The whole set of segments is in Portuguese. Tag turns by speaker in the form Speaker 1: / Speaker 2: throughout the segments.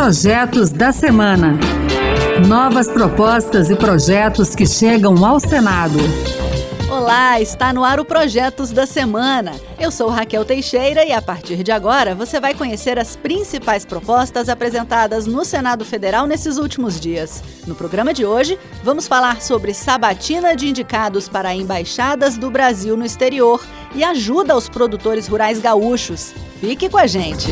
Speaker 1: Projetos da Semana. Novas propostas e projetos que chegam ao Senado.
Speaker 2: Olá, está no ar o Projetos da Semana. Eu sou Raquel Teixeira e a partir de agora você vai conhecer as principais propostas apresentadas no Senado Federal nesses últimos dias. No programa de hoje, vamos falar sobre sabatina de indicados para embaixadas do Brasil no exterior e ajuda aos produtores rurais gaúchos. Fique com a gente!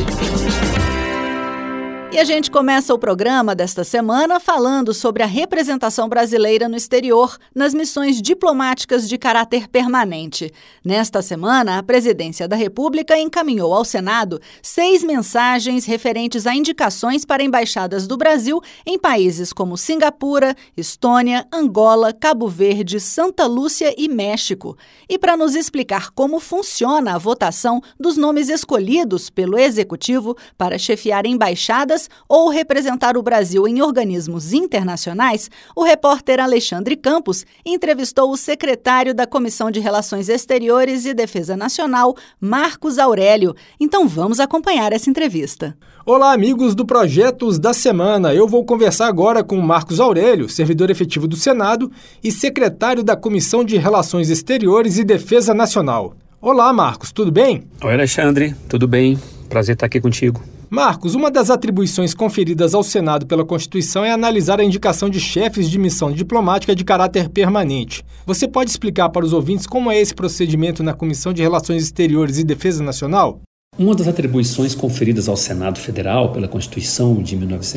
Speaker 2: E a gente começa o programa desta semana falando sobre a representação brasileira no exterior nas missões diplomáticas de caráter permanente. Nesta semana, a Presidência da República encaminhou ao Senado 6 mensagens referentes a indicações para embaixadas do Brasil em países como Singapura, Estônia, Angola, Cabo Verde, Santa Lúcia e México. E para nos explicar como funciona a votação dos nomes escolhidos pelo Executivo para chefiar embaixadas ou representar o Brasil em organismos internacionais, o repórter Alexandre Campos entrevistou o secretário da Comissão de Relações Exteriores e Defesa Nacional, Marcos Aurélio. Então vamos acompanhar essa entrevista.
Speaker 3: Olá, amigos do Projetos da Semana. Eu vou conversar agora com Marcos Aurélio, servidor efetivo do Senado e secretário da Comissão de Relações Exteriores e Defesa Nacional. Olá, Marcos, tudo bem?
Speaker 4: Oi, Alexandre, tudo bem? Prazer estar aqui contigo.
Speaker 3: Marcos, uma das atribuições conferidas ao Senado pela Constituição é analisar a indicação de chefes de missão diplomática de caráter permanente. Você pode explicar para os ouvintes como é esse procedimento na Comissão de Relações Exteriores e Defesa Nacional?
Speaker 4: Uma das atribuições conferidas ao Senado Federal pela Constituição de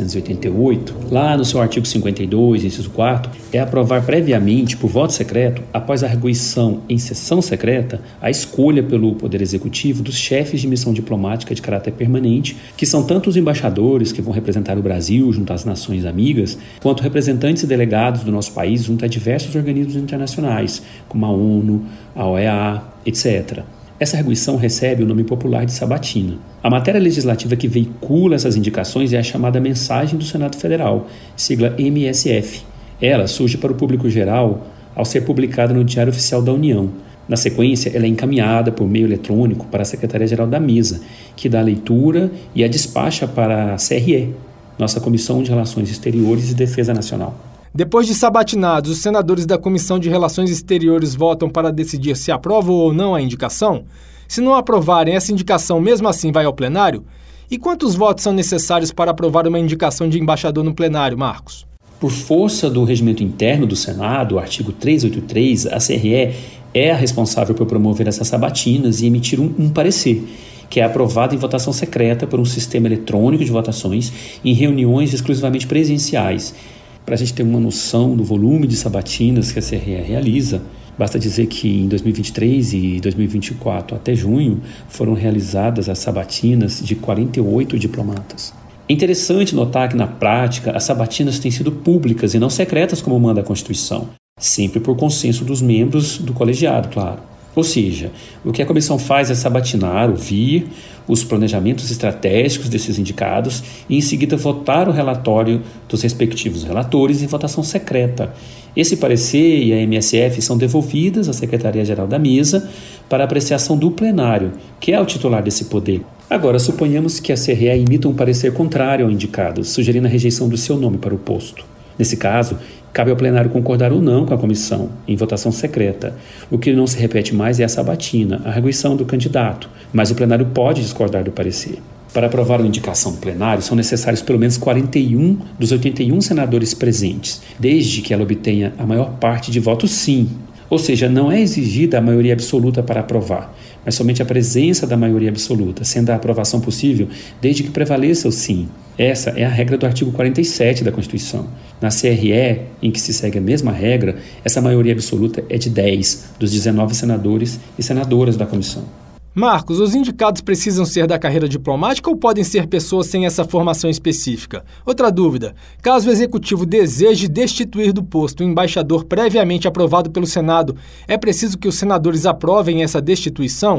Speaker 4: 1988, lá no seu artigo 52, inciso 4, é aprovar previamente, por voto secreto, após a arguição em sessão secreta, a escolha pelo Poder Executivo dos chefes de missão diplomática de caráter permanente, que são tanto os embaixadores que vão representar o Brasil junto às nações amigas, quanto representantes e delegados do nosso país junto a diversos organismos internacionais, como a ONU, a OEA, etc. Essa arguição recebe o nome popular de sabatina. A matéria legislativa que veicula essas indicações é a chamada Mensagem do Senado Federal, sigla MSF. Ela surge para o público geral ao ser publicada no Diário Oficial da União. Na sequência, ela é encaminhada por meio eletrônico para a Secretaria-Geral da Mesa, que dá a leitura e a despacha para a CRE, nossa Comissão de Relações Exteriores e Defesa Nacional.
Speaker 3: Depois de sabatinados, os senadores da Comissão de Relações Exteriores votam para decidir se aprovam ou não a indicação? Se não aprovarem, essa indicação mesmo assim vai ao plenário? E quantos votos são necessários para aprovar uma indicação de embaixador no plenário, Marcos?
Speaker 4: Por força do regimento interno do Senado, o artigo 383, a CRE é a responsável por promover essas sabatinas e emitir um parecer, que é aprovado em votação secreta por um sistema eletrônico de votações em reuniões exclusivamente presenciais. Para a gente ter uma noção do volume de sabatinas que a CRE realiza, basta dizer que em 2023 e 2024 até junho foram realizadas as sabatinas de 48 diplomatas. É interessante notar que na prática as sabatinas têm sido públicas e não secretas como manda a Constituição, sempre por consenso dos membros do colegiado, claro. Ou seja, o que a comissão faz é sabatinar, ouvir os planejamentos estratégicos desses indicados e, em seguida, votar o relatório dos respectivos relatores em votação secreta. Esse parecer e a MSF são devolvidas à Secretaria-Geral da Mesa para apreciação do plenário, que é o titular desse poder. Agora, suponhamos que a CRE emita um parecer contrário ao indicado, sugerindo a rejeição do seu nome para o posto. Nesse caso, cabe ao plenário concordar ou não com a comissão, em votação secreta. O que não se repete mais é a sabatina, a arguição do candidato, mas o plenário pode discordar do parecer. Para aprovar a indicação do plenário, são necessários pelo menos 41 dos 81 senadores presentes, desde que ela obtenha a maior parte de votos sim. Ou seja, não é exigida a maioria absoluta para aprovar, mas somente a presença da maioria absoluta, sendo a aprovação possível desde que prevaleça o sim. Essa é a regra do artigo 47 da Constituição. Na CRE, em que se segue a mesma regra, essa maioria absoluta é de 10 dos 19 senadores e senadoras da comissão.
Speaker 3: Marcos, os indicados precisam ser da carreira diplomática ou podem ser pessoas sem essa formação específica? Outra dúvida, caso o Executivo deseje destituir do posto o embaixador previamente aprovado pelo Senado, é preciso que os senadores aprovem essa destituição?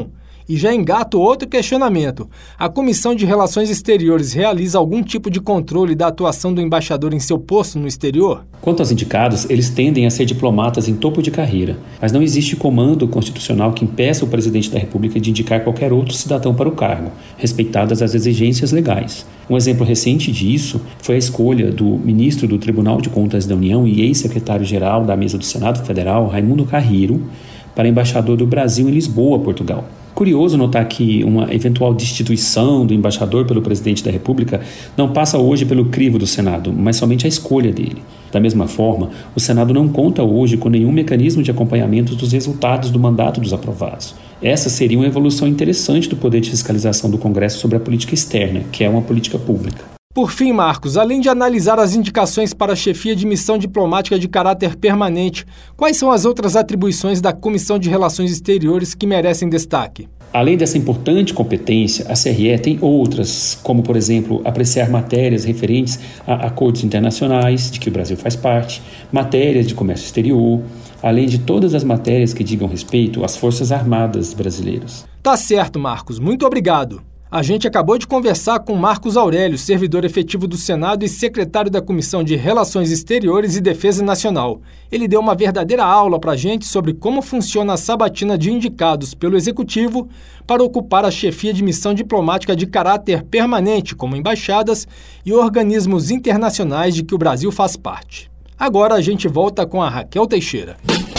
Speaker 3: E já engato outro questionamento. A Comissão de Relações Exteriores realiza algum tipo de controle da atuação do embaixador em seu posto no exterior?
Speaker 4: Quanto aos indicados, eles tendem a ser diplomatas em topo de carreira, mas não existe comando constitucional que impeça o presidente da República de indicar qualquer outro cidadão para o cargo, respeitadas as exigências legais. Um exemplo recente disso foi a escolha do ministro do Tribunal de Contas da União e ex-secretário-geral da Mesa do Senado Federal, Raimundo Carreiro, para embaixador do Brasil em Lisboa, Portugal. Curioso notar que uma eventual destituição do embaixador pelo presidente da República não passa hoje pelo crivo do Senado, mas somente a escolha dele. Da mesma forma, o Senado não conta hoje com nenhum mecanismo de acompanhamento dos resultados do mandato dos aprovados. Essa seria uma evolução interessante do poder de fiscalização do Congresso sobre a política externa, que é uma política pública.
Speaker 3: Por fim, Marcos, além de analisar as indicações para a chefia de missão diplomática de caráter permanente, quais são as outras atribuições da Comissão de Relações Exteriores que merecem destaque?
Speaker 4: Além dessa importante competência, a CRE tem outras, como, por exemplo, apreciar matérias referentes a acordos internacionais, de que o Brasil faz parte, matérias de comércio exterior, além de todas as matérias que digam respeito às Forças Armadas brasileiras.
Speaker 3: Tá certo, Marcos. Muito obrigado. A gente acabou de conversar com Marcos Aurélio, servidor efetivo do Senado e secretário da Comissão de Relações Exteriores e Defesa Nacional. Ele deu uma verdadeira aula para a gente sobre como funciona a sabatina de indicados pelo Executivo para ocupar a chefia de missão diplomática de caráter permanente, como embaixadas e organismos internacionais de que o Brasil faz parte. Agora a gente volta com a Raquel Teixeira.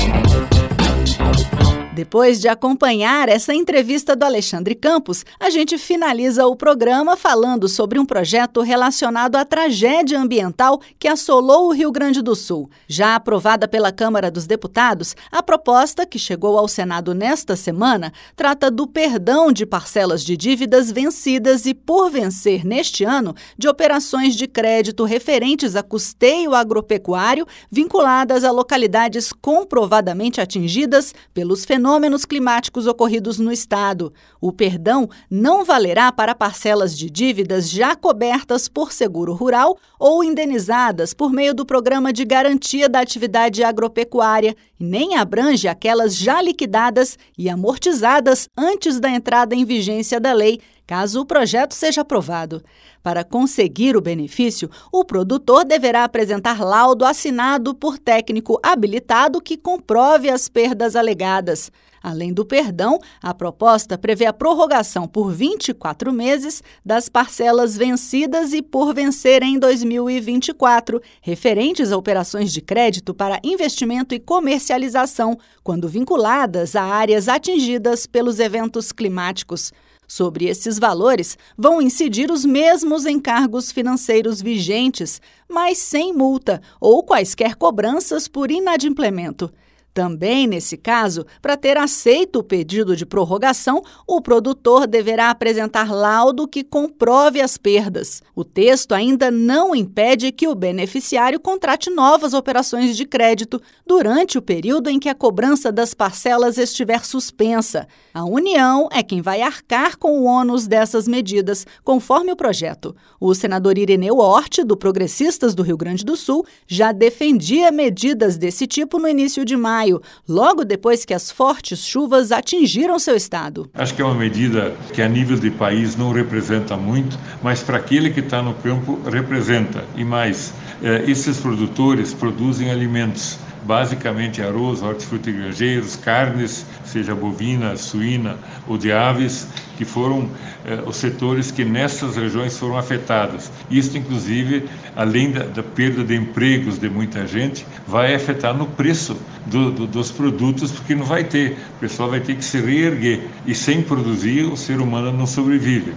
Speaker 2: Depois de acompanhar essa entrevista do Alexandre Campos, a gente finaliza o programa falando sobre um projeto relacionado à tragédia ambiental que assolou o Rio Grande do Sul. Já aprovada pela Câmara dos Deputados, a proposta, que chegou ao Senado nesta semana, trata do perdão de parcelas de dívidas vencidas e por vencer neste ano de operações de crédito referentes a custeio agropecuário vinculadas a localidades comprovadamente atingidas pelos fenômenos climáticos ocorridos no estado. O perdão não valerá para parcelas de dívidas já cobertas por seguro rural ou indenizadas por meio do Programa de Garantia da Atividade Agropecuária e nem abrange aquelas já liquidadas e amortizadas antes da entrada em vigência da lei, caso o projeto seja aprovado. Para conseguir o benefício, o produtor deverá apresentar laudo assinado por técnico habilitado que comprove as perdas alegadas. Além do perdão, a proposta prevê a prorrogação por 24 meses das parcelas vencidas e por vencer em 2024, referentes a operações de crédito para investimento e comercialização, quando vinculadas a áreas atingidas pelos eventos climáticos. Sobre esses valores, vão incidir os mesmos encargos financeiros vigentes, mas sem multa ou quaisquer cobranças por inadimplemento. Também, nesse caso, para ter aceito o pedido de prorrogação, o produtor deverá apresentar laudo que comprove as perdas. O texto ainda não impede que o beneficiário contrate novas operações de crédito durante o período em que a cobrança das parcelas estiver suspensa. A União é quem vai arcar com o ônus dessas medidas, conforme o projeto. O senador Ireneu Hort, do Progressistas do Rio Grande do Sul, já defendia medidas desse tipo no início de maio, logo depois que as fortes chuvas atingiram seu estado.
Speaker 5: Acho que é uma medida que a nível de país não representa muito, mas para aquele que está no campo representa. E mais, esses produtores produzem alimentos, basicamente arroz, hortifrutigranjeiros, carnes, seja bovina, suína ou de aves, que foram os setores que nessas regiões foram afetados. Isso, inclusive, além da perda de empregos de muita gente, vai afetar no preço dos produtos, porque não vai ter. O pessoal vai ter que se reerguer. E sem produzir, o ser humano não sobrevive.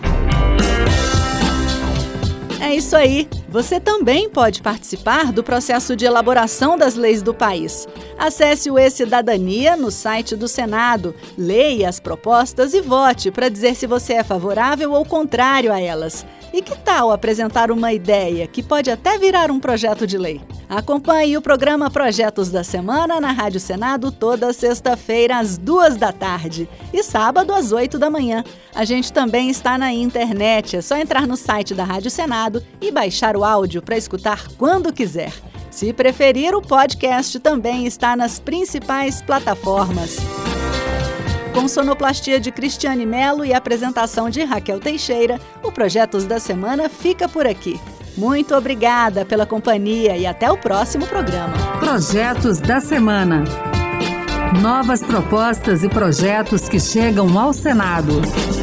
Speaker 2: É isso aí! Você também pode participar do processo de elaboração das leis do país. Acesse o E-Cidadania no site do Senado, leia as propostas e vote para dizer se você é favorável ou contrário a elas. E que tal apresentar uma ideia que pode até virar um projeto de lei? Acompanhe o programa Projetos da Semana na Rádio Senado toda sexta-feira às 14h e sábado às 8h. A gente também está na internet, é só entrar no site da Rádio Senado e baixar o áudio para escutar quando quiser. Se preferir, o podcast também está nas principais plataformas. Com sonoplastia de Cristiane Melo e apresentação de Raquel Teixeira, o Projetos da Semana fica por aqui. Muito obrigada pela companhia e até o próximo programa.
Speaker 1: Projetos da Semana. Novas propostas e projetos que chegam ao Senado.